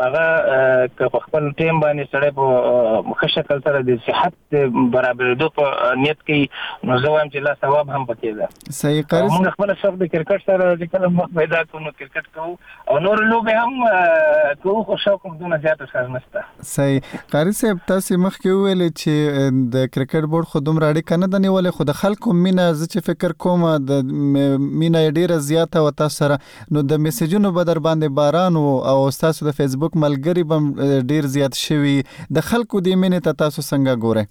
هغه که خپل ټیم باندې سره په مخشکل سره د صحت برابرېدو په نیت کې نو زه وایم چې لا ثواب هم پکې ده. صحیح قاری موږ خپل شوق د کرکټ سره د کله مخ پیدا کوو کرکټ کوو او نور لوبې هم کوو خو شوق هم دونه زیات سره نشته. صحیح قاری صاحب تاسو مخکې ویل چې د کرکټ بورډ خو دومره اړیکه نه د نیولې خو د خلکو مینه زه چې فکر کوم د مینه ډیره زیاته و تاسو سره نو د میسجونو به در باندې باران او تاسو د فیسبوک ملګری بم ډیر زیات شوی د خلکو د مینې ته تاسو څنګه ګورئ؟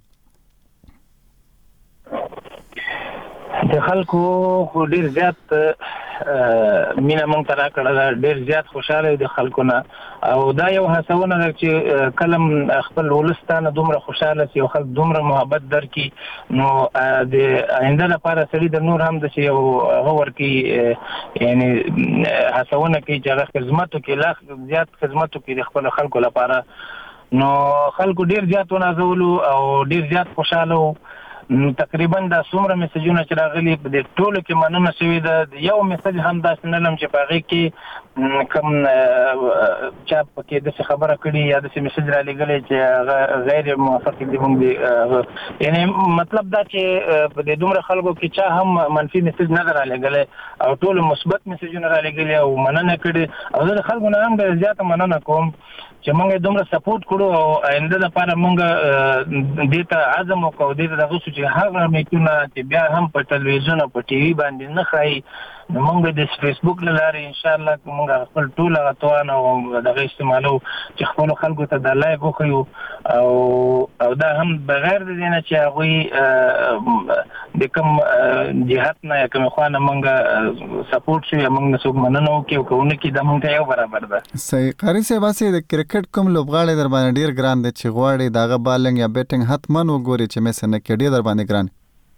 د خلکو خو ډیر زیات مینا مونږ ته راکړه ډیر زیات خوشاله دي خلکونه او دا یو هڅونه ده چې کلم خپل ولستانه دومره خوشاله سي او خلک دومره محبت درکې نو د آینده لپاره سړي د نور هم د یو غور کې یعنی هڅونه کوي چې هغه خدماتو کې لا زیات خدماتو کې د خپل خلکو لپاره نو خلکو ډیر زیات ونازولو او ډیر زیات خوشاله تقریبا دا څومره میسجونه چې راغلي په دې ټولو کې مننه شوې ده. یو میسج هم داسې نه لم چې په هغې کې کوم چا پکې داسې خبره کړي یا داسې میسج را لېږلی چې هغه غیر موافق دي موږ یعنی مطلب دا چې په دې دومره خلکو کې چا هم منفي میسج نه ده را لېږلی او ټولو مثبت میسجونه را لېږلي او مننه کړي او زه د خلکو نه هم ډېره زیاته مننه کوم چې موږ دومره سپورټ کړو او آینده لپاره موږ دې ته عزم وکړو دې ته دغه چې هغه میکونه چې بیا هم په تلویزیون او په ټي وي باندې نه ښایي نو موږ د فیسبوک له لارې ان شاء الله موږ خپل ټول هغه توان او دغه استعمالو چې خپل خلکو ته د لایو وښیو او دا هم بغیر د دې نه چې هغوی د کوم جهت نه یا کوم خوا نه موږ سپورټ شو یا موږ نه څوک مننه وکړي او کوونه کې دا موږ ته یو برابر ده. صحیح قاری صاحب د کرکټ کوم لوبغاړی در باندې ډیر ګران دی چې غواړي دغه بالنګ یا بیټینګ حتما وګوري چې مې سره کې ډیر در باندې ګران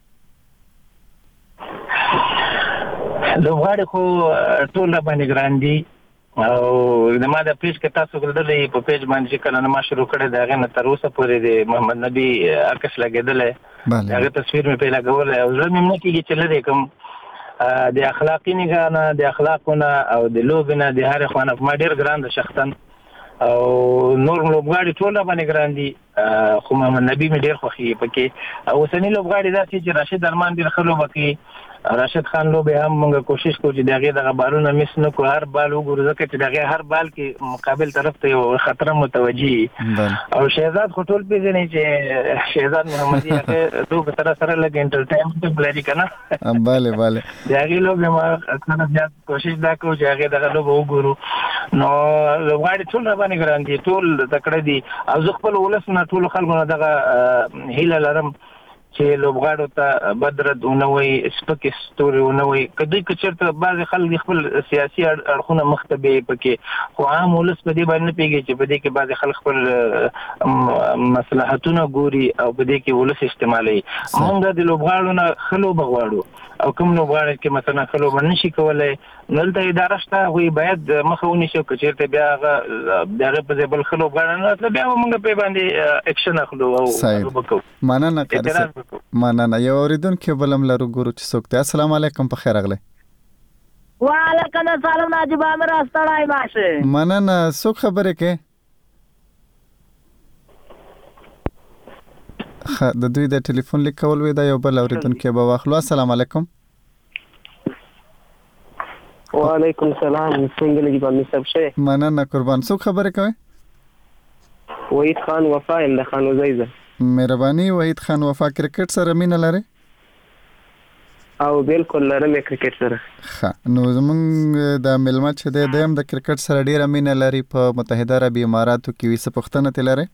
لوبغاړي خو ټول باندې ګران دي او د ما د پیج کې تاسو ګرځلې په پیج باندې چې کله ما شروع کړې دا غنه تر اوسه پورې د محمد نبی عکس لګېدل هغه تصویر مې په لګول او زه مې نه کېږي چې لري کوم د اخلاقی نگاه د اخلاقونه او د لوبنه د هر خوانه ما ډیر ګران د شخصن او نور لوبغاړي ټول باندې ګران دي خو محمد نبی مې ډیر خوښي پکې او سنی لوبغاړي دا چې راشد ارمان ډیر خلو پکې راشد خان لوبه هم موږ کوشش کوو چې دغه د بالونه مس نه کو هر بال وګورو ځکه چې دغه هر بال کې مقابل طرف ته یو خطر متوجي او شهزاد خټول پیژنې چې شهزاد محمدي هغه دوه طرف سره لګ انټرټینمنت بلری کنه bale دغه لوبه ما اکثر زیات کوشش دا کوو چې هغه دغه لوبه وګورو نو لوبغاړي ټول باندې ګران دي ټول تکړه دي او زه خپل ولسمه ټول خلکو نه دغه هیله لرم چې لوبغاړو ته بدرد ونوي سپک ستوري ونوي کدی کچرته بعض خلک خپل سیاسي اړخونه مختبه پکې خو عام ولس په دې باندې پیږي چې په دې کې بعض خلک خپل مصلحتونه ګوري او په دې کې ولس استعمالي موږ د لوبغاړو نه خلو بغواړو او کوم لوبغاړي چې مثلا خلو باندې شي کولای نلته اداره شته وي باید مخاوني شو کچرته بیا دغه په بل خلو غواړي نو بیا موږ په باندې اکشن اخلو او وکړو مننه کړم مننه یو اوریدونکو بلم لرو ګورو چې څوک دی. السلام علیکم په خیر اغله. وعلیکم السلام ناجیب امر استړای ماشه مننه څوک خبره کې د دوی د ټلیفون لیکول وی دا یو بل اوریدونکو به واخلو. السلام علیکم. وعلیکم السلام څنګه نجیب امر صاحب شه مننه قربان څوک خبره کوي؟ وحید خان وفا ام د خان وزیزه. مهرباني وحید خان وفا کرکټ سره مینه لري؟ او بالکل لرم کرکټ سره. ښه نو زمونږ د ملما چې د هم د کرکټ سره ډیره مینه لري په متحده عربی اماراتو کې ویسه پښتنه تلره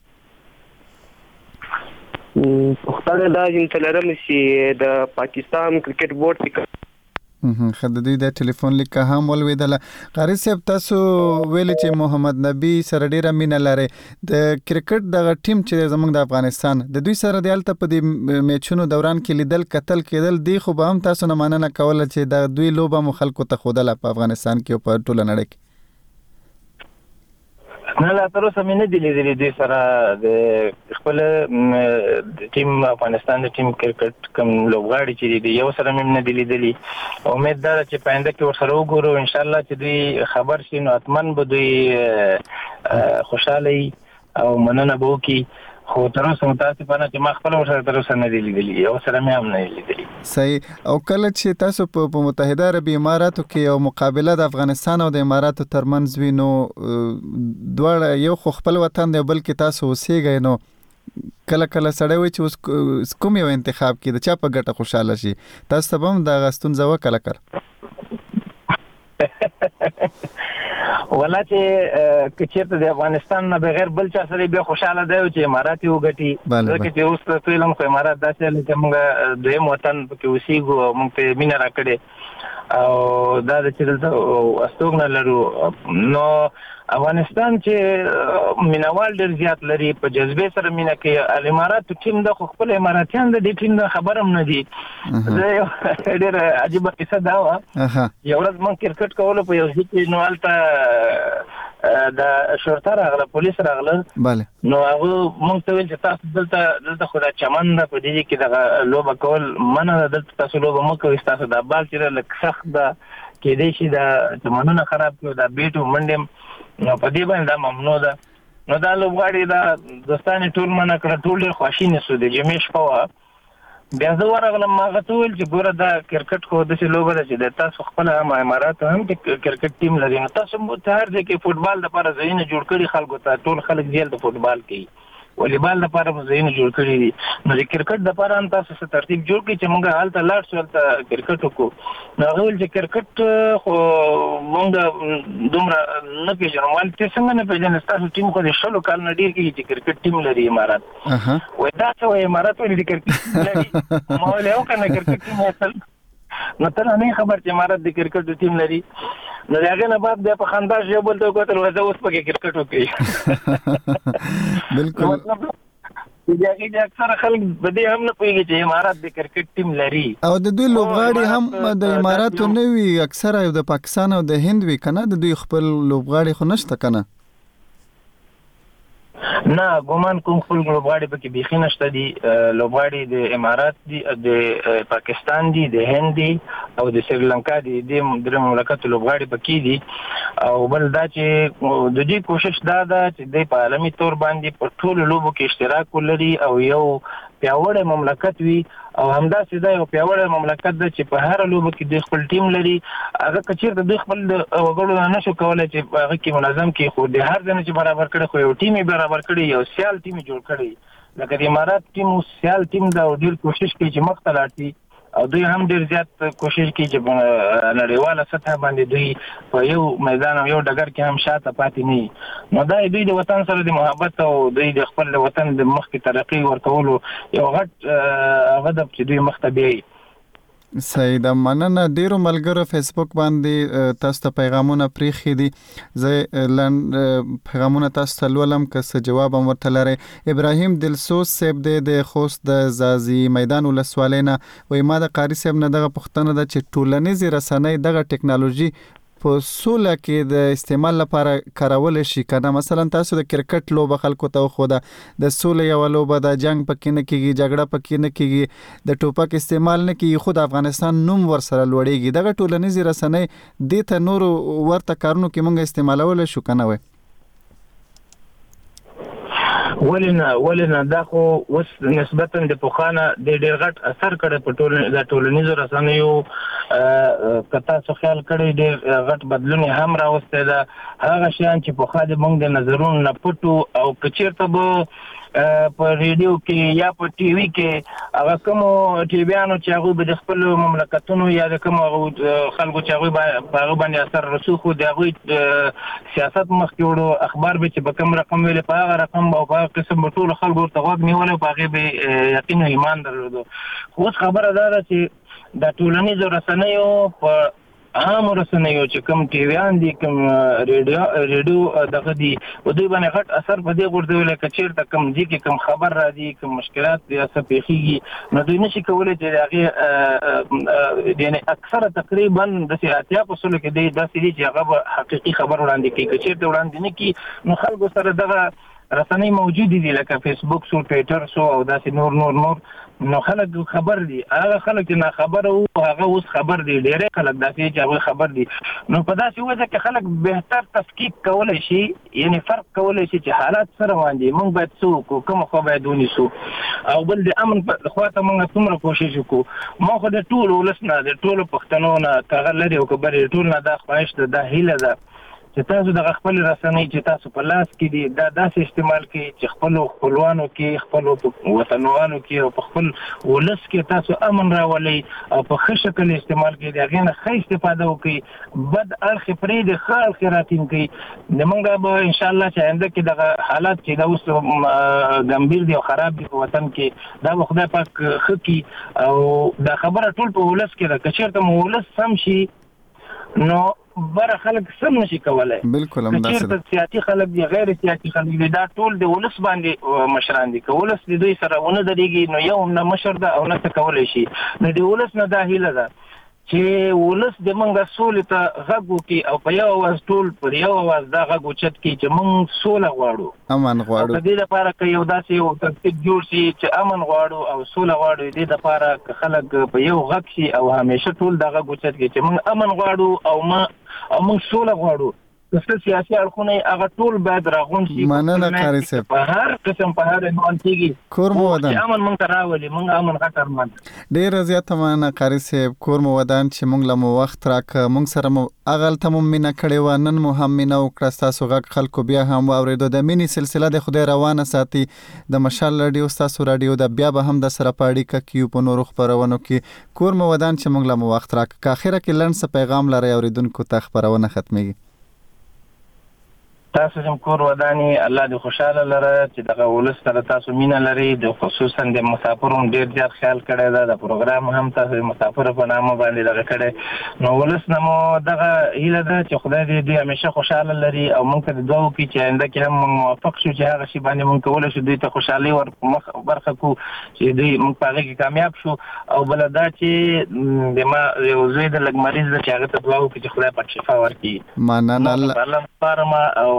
پښتنه دا چې لرم چې د پاکستان کرکټ بورډ خدای د ټلیفون لیک هم ولویدله. قاری صاحب تاسو ویل چې محمد نبی سره ډیره مینه لري د کرکټ دغه ټیم چې زمونږ د افغانستان د دوی سره د الته په دې میچونو دوران کې لیدل قتل کېدل دی خو به هم تاسو نه مننه کوله چې د دوی لوبه مو خلکو ته خودله په افغانستان کې او په ټوله نړۍ کې نه لا تر اوسه مې نه دي لیدلي دوی سره د خپل ټیم افغانستان د ټیم کرکټ کوم لوبغاړي چې دي یو سره مې نه دي لیدلي. امید ده چې په آینده کې ورسره وګورو ان شاء الله چې دوی خبر شي نو اتمن به دوی خوشاله او مننه به وکړي. خو تر اوسه متاسفانه چې ما خپل ورسره تر اوسه نه دي لیدلي یو سره مې هم نه لیدلي. صحیح. او کله چې تاسو په متحده عربي اماراتو کې یو مقابله د افغانستان او د اماراتو ترمنځ وي نو دواړه یو خو خپل وطن دی بلکې تاسو اوسېږئ نو کله سړی وي چې اوس کوم یو انتخاب کې د چا په ګټه خوشاله شي تاسو ته هم د ستونزه وکړه ولا چې کچېرته د افغانستان نه بغیر بل چا سره به خوشاله دی چې امارات یو غټي ځکه چې اوس فعلا خو امارات داسې لکه موږ دویم وطن کې اوسېږو او موږ ته مینه راکړې او دا چې دلته استوګنه لرو نو افغانستان چې مینوال ډېر زیات لري په جذبه سره مینه کوي. الامارات ټیم د خپل اماراتیان د دې ټیم د خبرم نه دي. زه ډېر عجیب قصه دا و یو ورځ مونږ کرکټ کولو په یو ځای کې نو هلته د شرطه راغله پولیس راغله نو هغه مونږ ته ویل چې تاسو دلته خو دا چمن ده په دې کې د لوبه کول منه دلته تاسو لوبه مو کوئ تاسو د بال چې لکه سخت ده کېدای شي د چمنونه خراب کړو د بیټو منډم نو په دې باندې دا ممنوع ده. نو دا لوبغاړي دا دوستانه ټول منه کړ ټول ډېر خوشاله شو د جمیش په بیا زه ورغلم ما غته ویل چې ګوره دا کرکټ خو د څه لوبه ده چې د تاسو خپل امارات هم د کرکټ ټیم لري نو تاسو مو ته هر ځای کې فوټبال لپاره ځایونه جوړ کړي خلکو ته ټول خلک ځل د فوټبال کوي والیبال لپاره مو ځایونه جوړ کړي دي نو د کرکټ لپاره هم تاسو څه ترتیب جوړ کړئ چې موږ حالت لاړ شو ته کرکټ وکړو نو هغه ول چې کرکټ خو موږ دومره نه پیژنو ول چې څنګه نه پیژنې تاسو ټیم خو د شلو کال نه ډیر کې چې کرکټ ټیم لري امارات وای دا څه امارات ولې د کرکټ لري ما له یو کنه کرکټ ټیم اصل نو ته نه خبر چې امارات د کرکټ ټیم لري نو هغه نه بعد د په خنداش یو بل ته کوتل وځه اوس په کرکټ وکړي بالکل مطلب چې اکثر خلک بده هم نه پوهیږي چې امارات د کرکټ ټیم لري او د دوی لوبغاړي هم د اماراتو نه وي اکثر د پاکستان او د هند وي کنه د دوی خپل لوبغاړي خو نشته کنه نه ګومان کوم خپل لوبغاړي پکې بيخي نشته دي لوبغاړي د امارات دي د پاکستان دي د هند دي او د سریلانکا دي د مملکت لوبغاړي پکې دي او بل دا چې د دې کوشش دا ده چې د په عالمي تور باندې په ټولو لوبو کې اشتراک ولري او یو پیاوړی مملکت وي او همدا سیده یو پیاوړی مملکت ده چې په هر لوبه کې د خپل ټیم لري هغه کچیر د خپل وګړو نه شو کولای چې هغه کې منظم کې خو د هر ځای چې برابر کړي خو یو ټیم برابر کړي یو سیال ټیم جوړ کړي لکه د امارات ټیم سیال ټیم دا ډیر کوشش کوي چې مخ ته لاړ شي او دوی هم ډیر زیات کوشش کوي چې نړیواله سطح باندې دوی په یو میدان او یو ډګر کې هم شاته پاتې نه نو دا دوی د وطن سره د محبت او دوی د خپل وطن د مخ کې ترقی ورکولو یو غټ هدف چې دوی مخ ته بیاي. سید مننه ډیرو ملګرو فیسبوک باندې تاسو ته پیغامونه پریخي دي زه پیغامونه تاسو ته لولم که څه جواب هم ورته لري. ابراهیم دلسوز صاحب د خوست د زازي میدان ولسوالینا وای ما د قاری صاحب نه دغه پښتنه د چې ټولنیز رسنۍ دغه ټکنالوژي په سوله کې د استعمال لپاره کارول شي کنه مثلا تاسو د کرکټ لوبه خلکو ته خو د سوله یو لوبه د جنگ پکې نه کیږي جګړه پکې نه کیږي د ټوپک استعمال نه کیږي خود افغانستان نوم ور سره لوړیږي دغه ټولنیز رسنۍ د ته نور ورته کارونو کې مونږ استعمالول شو کنه وای ولنا دا خو وس نسبتا د پوخانه د ډیر غټ اثر کړي په ټولنیزو رسنیو کتا څو خیال کړي ډیر غټ بدلون هم راوسته دا هغه شیان چې په خاله موږ د نظرونو نه پټو او کچیرته به په ریډیو کې یا په ټي وي کې هغه کوم ټي ویانو چې هغه د خپل مملکتونو یا د کوم خلکو چې هغه باندې اثر رسوخ او د سیاست مخکې وړو اخبار به چې په کوم رقم ویل په هغه رقم او په قسم ټول خلکو ته غوږ نیول او هغه به یقین او ایمان درلود. خو خبره ده چې د ټولنیزو رسنیو په عام رسنیو چې کوم ټیویان دي کوم ریډیو دغه دي او دوی باندې غټ اثر په دې ورته لکه چیرته کوم دي کې کوم خبر را دي کوم مشکلات دي څه پیخيږي نو دوی نشي کولای چې هغه یعنی اکثره تقریبا د 80% کې دي داسې دي چې هغه حقيقي خبر وړاندې کوي چې چیرته وړاندې نه کوي نو خلکو سره دغه رسنۍ موجود دي لکه فیسبوک سو ټوئیټر سو او داسې نور نو خلک خبر دي هغه خلک نه خبر او هغه اوس خبر دي ډېر خلک داسې چې هغه خبر دي نو په داسې وجه کې خلک بهتر تفکیک کولای شي یعنی فرق کولای شي چې حالات سره باندې موږ باید څوک کوم خو باید ونیسو او بل د امن په خواته موږ څومره کوشش وکړو ما خو د ټول ولسنه د ټول پښتنو نه کغل لري او کبرې ټول نه د خواهش د هیله ده چې تاسو د خپل رسنۍ چې تاسو په لاس کې دي دا داسې استعمال کړئ چې خپل خپلوانو کې خپل وطنوانو کې او په خپل ولس کې تاسو امن راولي او په ښه شکل استعمال کړئ دغه نه ښه استفاده وکړئ بد اړخ پرې د خال خیراتین کړئ نمنګ به ان شاء الله چې آینده کې دغه حالات چې دا اوس ګمبیر دي او خراب دي په وطن کې دا به خدای پاک خکي او دا خبره ټول په ولس کې ده که چېرته مو ولس سم شي نو بر خلک سم نشي کولای بالکل هم داسې چې سیاسي خلک دي غیر سیاسي خلک دي دا ټول د ولس باندې مشران دي که ولس دوی سره ونه درېږي نو یو نه مشر ده او نه څه کولای شي نو د ولس نه دا هیله ده چې ولس د منګه سولې ته غږ وکړي او په یو اواز ټول پر یو اواز دا غږ اوچت کړي چې موږ سوله غواړو امن غواړو په دې لپاره که یو داسې یو ترتیب جوړ شي چې امن غواړو او سوله غواړو دې لپاره که خلک په یو غږ شي او همیشه ټول دا غږ اوچت کړي چې موږ امن غواړو او موږ سوله غواړو د سیاسي اړخونه هغه ټول باید راغون شي مننه قاری صاحب په هر قسم په هر عنوان کېږي کور مو ودان امن موږ ته راولي موږ امن خطر من ډېر زیات مننه قاری صاحب کور مو ودان چې موږ له وخت راک موږ سره مو اغل ته مو مینا کړي و نن مو هم مینا وکړه تاسو غږ خلکو بیا هم اوریدو د مینی سلسله د خدای روانه ساتي د مشال رادیو تاسو رادیو د بیا به هم د سره پاړی کیو په نورو خبرونو کې کور مو ودان چې موږ له وخت راک که اخره کې لنډ څه پیغام لري اوریدونکو ته خبرونه ختميږي تاسو هم کور ودانی الله دې خوشاله لره چې دغه ولس سره تاسو مینه لري د خصوصا د مسافرونو ډیر زیات خیال کړی دا د پروګرام هم تاسو مسافر په نامه باندې دغه کړی نو ولس نمو دغه هیله ده چې خدای دې همیشه خوشاله لري او موږ ته دعا وکړي چې آینده کې هم موافق شو چې هغه شی باندې موږ کولای شو دوی ته خوشحالي ور برخه کو چې دوی موږ په هغه کې کامیاب شو او بل دا چې د ما یو زوی د لګ مریض د چې هغه ته دعا وکړي چې خدای پاک شفا ورکړي مننه الله پارما او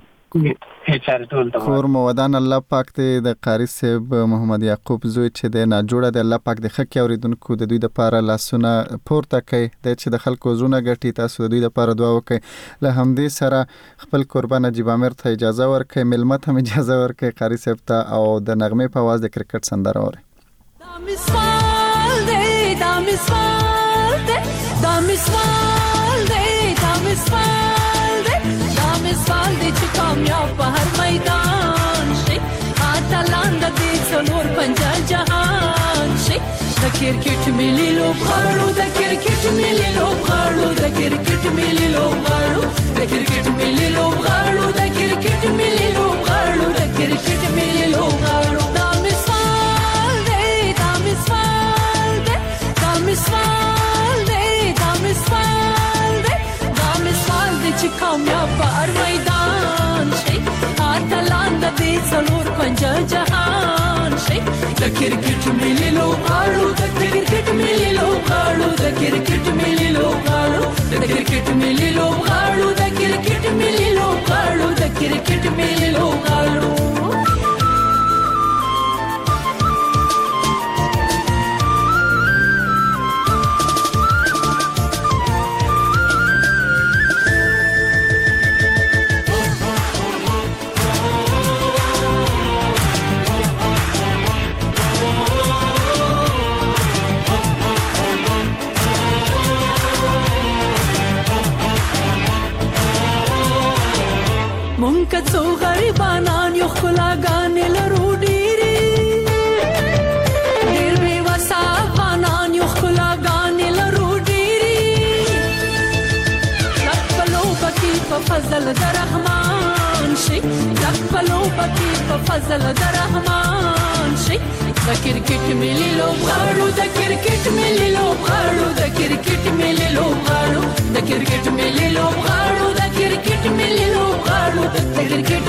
کور مو ودان الله پاک دې د قاری صاحب محمد یعقوب زوی چې د نه جوړه د الله پاک د خکې اوریدونکو د دوی د پاره لاسونه پورته کوي د چې د خلکو زونه غټي تاسو د دوی د پاره دعا وکړي له همدې سره خپل قربان نجیب امیر ته اجازه ورکړي ملمت هم اجازه ورکړي قاری صاحب ته او د نغمه په आवाज د کرکټ سندره اوري سوال دی چې کامیاب په هر میدان شي اتلان د دې څلور پنځه جهان شي د کرکټ ملي لوبغاړو د کرکټ ملي لوبغاړو د کرکټ ملي لوبغاړو د کرکټ ملي لوبغاړو د کرکټ ملي لوبغاړو د کرکټ ملي لوبغاړو دا مثال دی دا مثال دی دا مثال دی دا مثال دی دا مثال دی چې کامیاب په هر میدان شي اتلان د دې څلور پنځه جهان شي د کرکټ ملي لوبغاړو د کرکټ ملي لوبغاړو د کرکټ ملي لوبغاړو د کرکټ ملي لوبغاړو د کرکټ ملي لوبغاړو د کرکټ ملي لوبغاړو مونږ څو غریبانان یو خلاګانې لرو ډېرې ډېر بې وسه افغانان یو خلاګانې لرو ډېرې لک په لوبه کې په فضل د رحمان شي لک په لوبه کې په فضل د رحمان شي د کرکټ ملي لوبغاړو د کرکټ ملي لوبغاړو د کرکټ ملي لوبغاړو د کرکټ ملي لوبغاړو د کرکټ ملي لوبغاړو د کرکټ